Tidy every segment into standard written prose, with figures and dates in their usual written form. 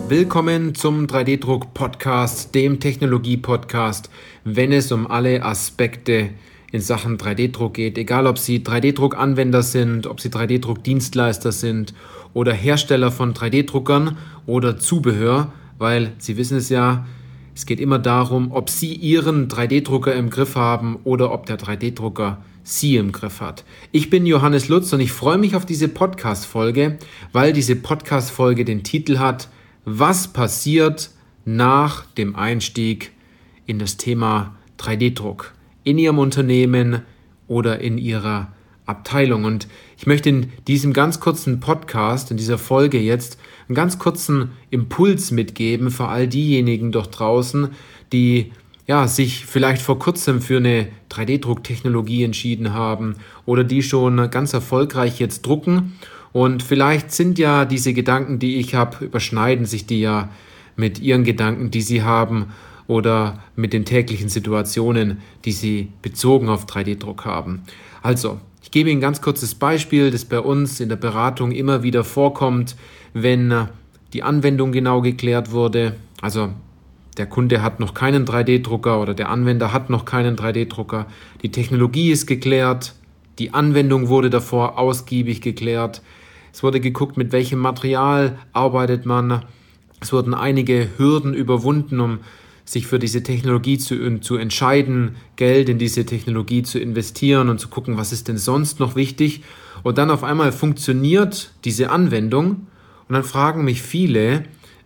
Willkommen zum 3D-Druck-Podcast, dem Technologie-Podcast, wenn es um alle Aspekte in Sachen 3D-Druck geht. Egal, ob Sie 3D-Druck-Anwender sind, ob Sie 3D-Druck-Dienstleister sind oder Hersteller von 3D-Druckern oder Zubehör, weil Sie wissen es ja, es geht immer darum, ob Sie Ihren 3D-Drucker im Griff haben oder ob der 3D-Drucker Sie im Griff hat. Ich bin Johannes Lutz und ich freue mich auf diese Podcast-Folge, weil diese Podcast-Folge den Titel hat: Was passiert nach dem Einstieg in das Thema 3D-Druck in Ihrem Unternehmen oder in Ihrer Abteilung? Und ich möchte in diesem ganz kurzen Podcast, in dieser Folge jetzt, einen ganz kurzen Impuls mitgeben für all diejenigen dort draußen, die sich vielleicht vor kurzem für eine 3D-Drucktechnologie entschieden haben oder die schon ganz erfolgreich jetzt drucken. Und vielleicht sind ja diese Gedanken, die ich habe, überschneiden sich die ja mit Ihren Gedanken, die Sie haben oder mit den täglichen Situationen, die Sie bezogen auf 3D-Druck haben. Also, ich gebe Ihnen ein ganz kurzes Beispiel, das bei uns in der Beratung immer wieder vorkommt, wenn die Anwendung genau geklärt wurde. Also, der Kunde hat noch keinen 3D-Drucker oder der Anwender hat noch keinen 3D-Drucker. Die Technologie ist geklärt, die Anwendung wurde davor ausgiebig geklärt. Es wurde geguckt, mit welchem Material arbeitet man. Es wurden einige Hürden überwunden, um sich für diese Technologie zu entscheiden, Geld in diese Technologie zu investieren und zu gucken, was ist denn sonst noch wichtig. Und dann auf einmal funktioniert diese Anwendung und dann fragen mich viele,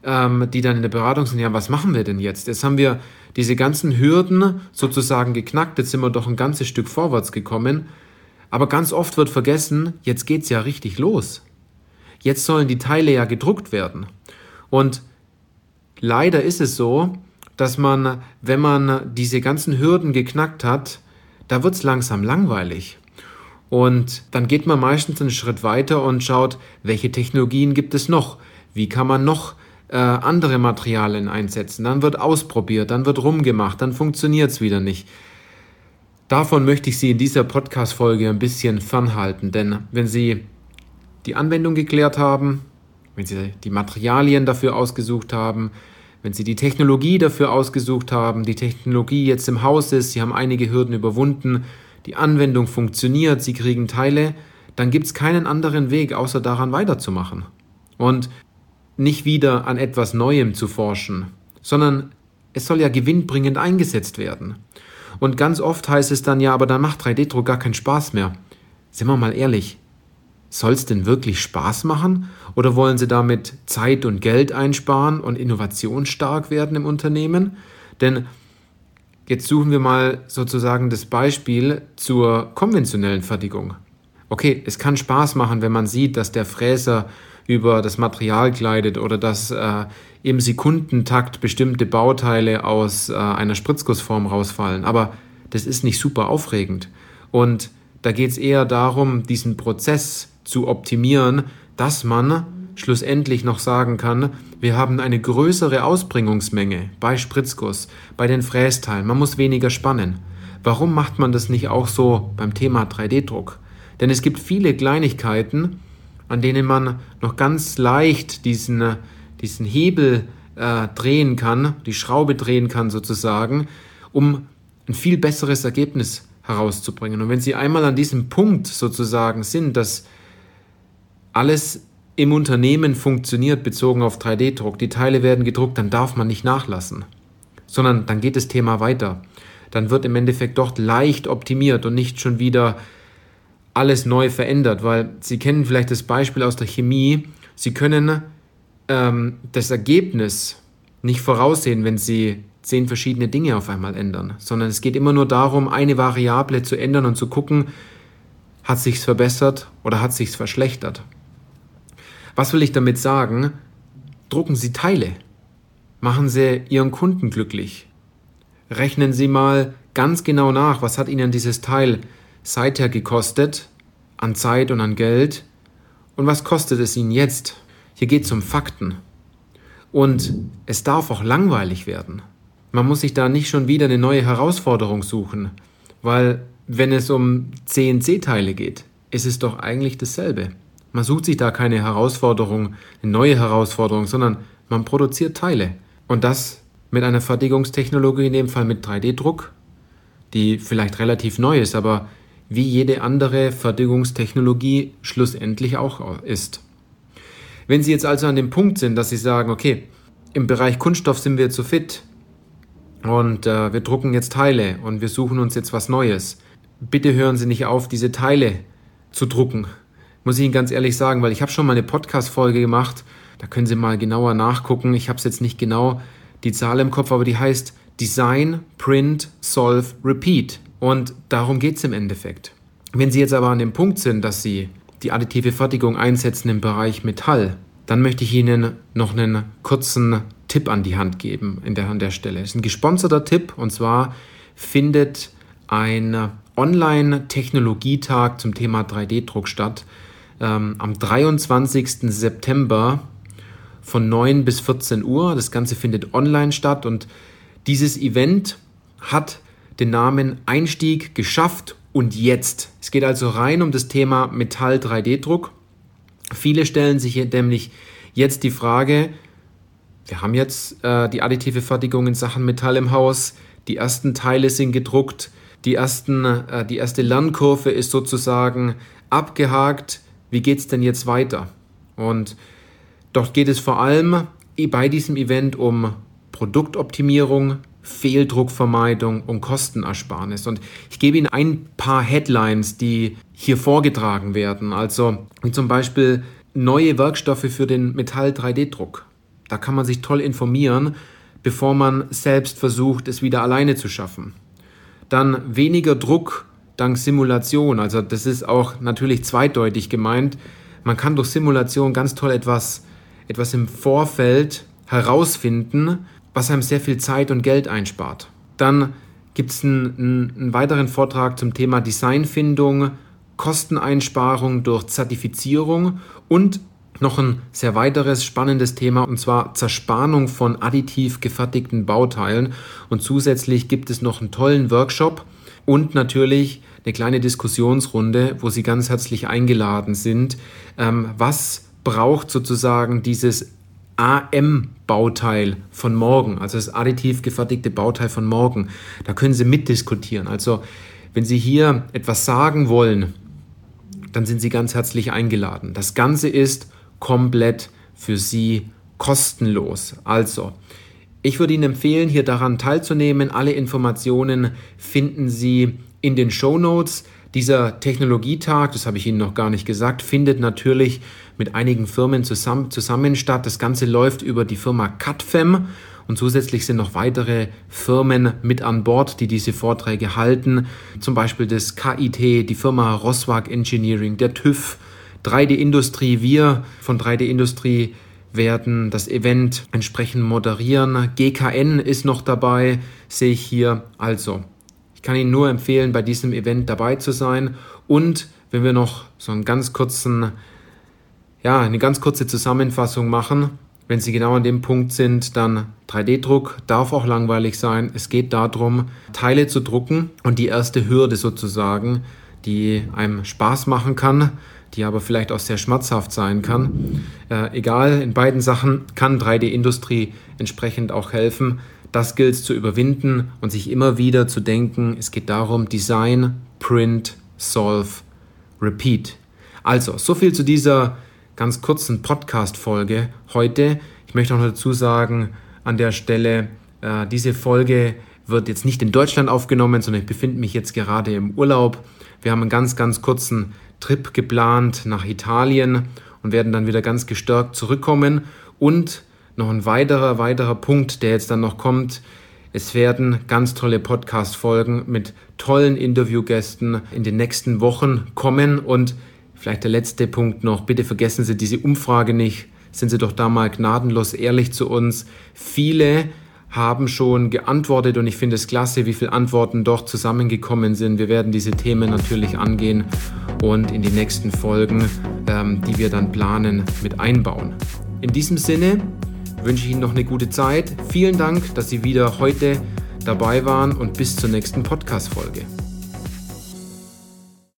die dann in der Beratung sind, ja, was machen wir denn jetzt? Jetzt haben wir diese ganzen Hürden sozusagen geknackt, jetzt sind wir doch ein ganzes Stück vorwärts gekommen. Aber ganz oft wird vergessen, jetzt geht's ja richtig los. Jetzt sollen die Teile ja gedruckt werden. Und leider ist es so, dass man, wenn man diese ganzen Hürden geknackt hat, da wird's langsam langweilig. Und dann geht man meistens einen Schritt weiter und schaut, welche Technologien gibt es noch? Wie kann man noch andere Materialien einsetzen? Dann wird ausprobiert, dann wird rumgemacht, dann funktioniert's wieder nicht. Davon möchte ich Sie in dieser Podcast-Folge ein bisschen fernhalten, denn wenn Sie die Anwendung geklärt haben, wenn Sie die Materialien dafür ausgesucht haben, wenn Sie die Technologie dafür ausgesucht haben, die Technologie jetzt im Haus ist, Sie haben einige Hürden überwunden, die Anwendung funktioniert, Sie kriegen Teile, dann gibt es keinen anderen Weg, außer daran weiterzumachen. Und nicht wieder an etwas Neuem zu forschen, sondern es soll ja gewinnbringend eingesetzt werden. Und ganz oft heißt es dann, ja, aber dann macht 3D-Druck gar keinen Spaß mehr. Sind wir mal ehrlich, soll es denn wirklich Spaß machen? Oder wollen Sie damit Zeit und Geld einsparen und innovationsstark werden im Unternehmen? Denn jetzt suchen wir mal sozusagen das Beispiel zur konventionellen Fertigung. Okay, es kann Spaß machen, wenn man sieht, dass der Fräser über das Material gleitet oder dass im Sekundentakt bestimmte Bauteile aus einer Spritzgussform rausfallen. Aber das ist nicht super aufregend. Und da geht es eher darum, diesen Prozess zu optimieren, dass man schlussendlich noch sagen kann, wir haben eine größere Ausbringungsmenge bei Spritzguss, bei den Frästeilen. Man muss weniger spannen. Warum macht man das nicht auch so beim Thema 3D-Druck? Denn es gibt viele Kleinigkeiten, an denen man noch ganz leicht diesen Hebel drehen kann, die Schraube drehen kann sozusagen, um ein viel besseres Ergebnis herauszubringen. Und wenn Sie einmal an diesem Punkt sozusagen sind, dass alles im Unternehmen funktioniert bezogen auf 3D-Druck, die Teile werden gedruckt, dann darf man nicht nachlassen, sondern dann geht das Thema weiter. Dann wird im Endeffekt dort leicht optimiert und nicht schon wieder alles neu verändert, weil Sie kennen vielleicht das Beispiel aus der Chemie. Sie können das Ergebnis nicht voraussehen, wenn Sie 10 verschiedene Dinge auf einmal ändern, sondern es geht immer nur darum, eine Variable zu ändern und zu gucken, hat sich's verbessert oder hat sich's verschlechtert. Was will ich damit sagen? Drucken Sie Teile. Machen Sie Ihren Kunden glücklich. Rechnen Sie mal ganz genau nach, was hat Ihnen dieses Teil seither gekostet, an Zeit und an Geld, und was kostet es Ihnen jetzt? Hier geht es um Fakten. Und es darf auch langweilig werden. Man muss sich da nicht schon wieder eine neue Herausforderung suchen, weil wenn es um CNC-Teile geht, ist es doch eigentlich dasselbe. Man sucht sich da keine Herausforderung, eine neue Herausforderung, sondern Man produziert Teile. Und das mit einer Fertigungstechnologie, in dem Fall mit 3D-Druck, die vielleicht relativ neu ist, aber wie jede andere Fertigungstechnologie schlussendlich auch ist. Wenn Sie jetzt also an dem Punkt sind, dass Sie sagen, okay, im Bereich Kunststoff sind wir zu fit und wir drucken jetzt Teile und wir suchen uns jetzt was Neues. Bitte hören Sie nicht auf, diese Teile zu drucken. Muss ich Ihnen ganz ehrlich sagen, weil ich habe schon mal eine Podcast-Folge gemacht, da können Sie mal genauer nachgucken. Ich habe es jetzt nicht genau die Zahl im Kopf, aber die heißt Design, Print, Solve, Repeat. Und darum geht es im Endeffekt. Wenn Sie jetzt aber an dem Punkt sind, dass Sie die additive Fertigung einsetzen im Bereich Metall, dann möchte ich Ihnen noch einen kurzen Tipp an die Hand geben an der Stelle. Es ist ein gesponserter Tipp, und zwar findet ein Online-Technologietag zum Thema 3D-Druck statt am 23. September von 9 bis 14 Uhr. Das Ganze findet online statt und dieses Event hat den Namen Einstieg geschafft und jetzt. Es geht also rein um das Thema Metall 3D-Druck. Viele stellen sich nämlich jetzt die Frage, wir haben jetzt die additive Fertigung in Sachen Metall im Haus, die ersten Teile sind gedruckt, die erste Lernkurve ist sozusagen abgehakt. Wie geht es denn jetzt weiter? Und dort geht es vor allem bei diesem Event um Produktoptimierung, Fehldruckvermeidung und Kostenersparnis. Und ich gebe Ihnen ein paar Headlines, die hier vorgetragen werden. Also wie zum Beispiel neue Werkstoffe für den Metall-3D-Druck. Da kann man sich toll informieren, bevor man selbst versucht, es wieder alleine zu schaffen. Dann weniger Druck dank Simulation. Also das ist auch natürlich zweideutig gemeint. Man kann durch Simulation ganz toll etwas im Vorfeld herausfinden, was einem sehr viel Zeit und Geld einspart. Dann gibt es einen weiteren Vortrag zum Thema Designfindung, Kosteneinsparung durch Zertifizierung und noch ein sehr weiteres spannendes Thema, und zwar Zerspannung von additiv gefertigten Bauteilen. Und zusätzlich gibt es noch einen tollen Workshop und natürlich eine kleine Diskussionsrunde, wo Sie ganz herzlich eingeladen sind. Was braucht sozusagen dieses AM-Bauteil von morgen, also das additiv gefertigte Bauteil von morgen? Da können Sie mitdiskutieren. Also wenn Sie hier etwas sagen wollen, dann sind Sie ganz herzlich eingeladen. Das Ganze ist komplett für Sie kostenlos. Also, ich würde Ihnen empfehlen, hier daran teilzunehmen. Alle Informationen finden Sie in den Shownotes. Dieser Technologietag, das habe ich Ihnen noch gar nicht gesagt, findet natürlich mit einigen Firmen zusammen statt. Das Ganze läuft über die Firma CADFEM und zusätzlich sind noch weitere Firmen mit an Bord, die diese Vorträge halten. Zum Beispiel das KIT, die Firma Roswag Engineering, der TÜV, 3D-Industrie. Wir von 3D-Industrie werden das Event entsprechend moderieren. GKN ist noch dabei, sehe ich hier. Also, ich kann Ihnen nur empfehlen, bei diesem Event dabei zu sein. Und wenn wir noch so eine ganz kurze Zusammenfassung machen, wenn Sie genau an dem Punkt sind, dann 3D-Druck darf auch langweilig sein. Es geht darum, Teile zu drucken und die erste Hürde sozusagen, die einem Spaß machen kann, die aber vielleicht auch sehr schmerzhaft sein kann. Egal, in beiden Sachen kann 3D-Industrie entsprechend auch helfen. Das gilt es zu überwinden und sich immer wieder zu denken, es geht darum, Design, Print, Solve, Repeat. Also, so viel zu dieser ganz kurzen Podcast-Folge heute. Ich möchte auch noch dazu sagen, an der Stelle, diese Folge wird jetzt nicht in Deutschland aufgenommen, sondern ich befinde mich jetzt gerade im Urlaub. Wir haben einen ganz, ganz kurzen Trip geplant nach Italien und werden dann wieder ganz gestärkt zurückkommen. Und noch ein weiterer Punkt, der jetzt dann noch kommt: Es werden ganz tolle Podcast-Folgen mit tollen Interviewgästen in den nächsten Wochen kommen. Und vielleicht der letzte Punkt noch: Bitte vergessen Sie diese Umfrage nicht. Sind Sie doch da mal gnadenlos ehrlich zu uns. Viele haben schon geantwortet und ich finde es klasse, wie viele Antworten doch zusammengekommen sind. Wir werden diese Themen natürlich angehen und in die nächsten Folgen, die wir dann planen, mit einbauen. In diesem Sinne wünsche ich Ihnen noch eine gute Zeit. Vielen Dank, dass Sie wieder heute dabei waren und bis zur nächsten Podcast-Folge.